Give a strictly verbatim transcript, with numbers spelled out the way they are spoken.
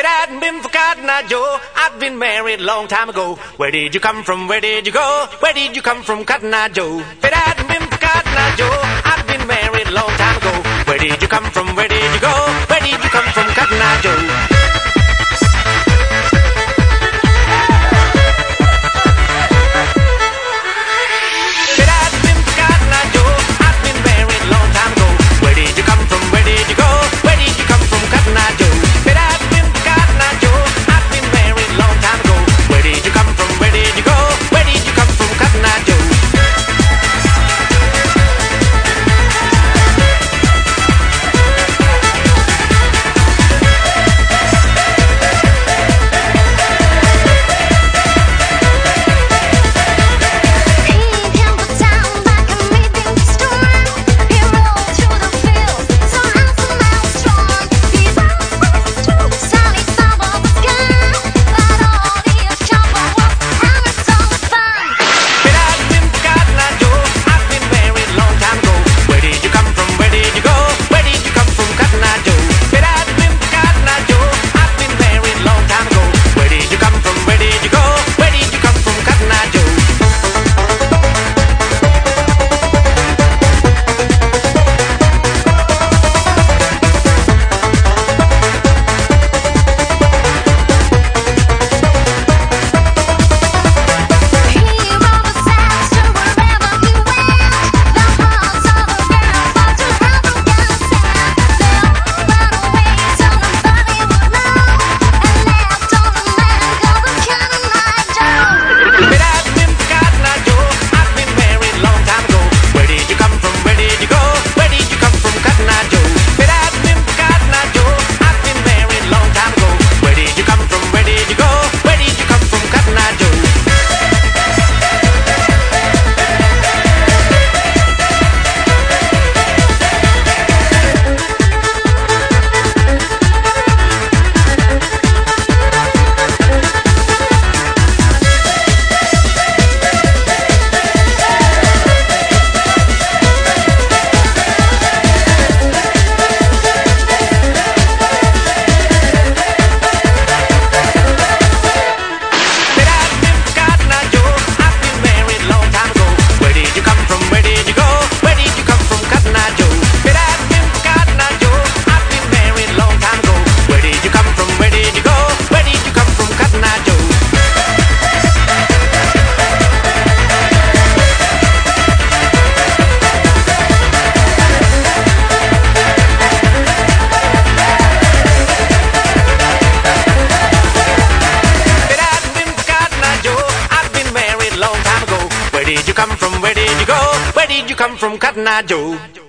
it hadn't been for Cotton Eye Joe, I'd been married a long time ago. Where did you come from? Where did you go? Where did you come from, Cotton Eye Joe? If it hadn't been for Cotton Eye Joe, I'd been married a long time ago. Where did you come from? Where did you go? Where did you come from, Cotton Eye Joe? Where did you come from? Where did you go? Where did you come from, Cotton Eye Joe?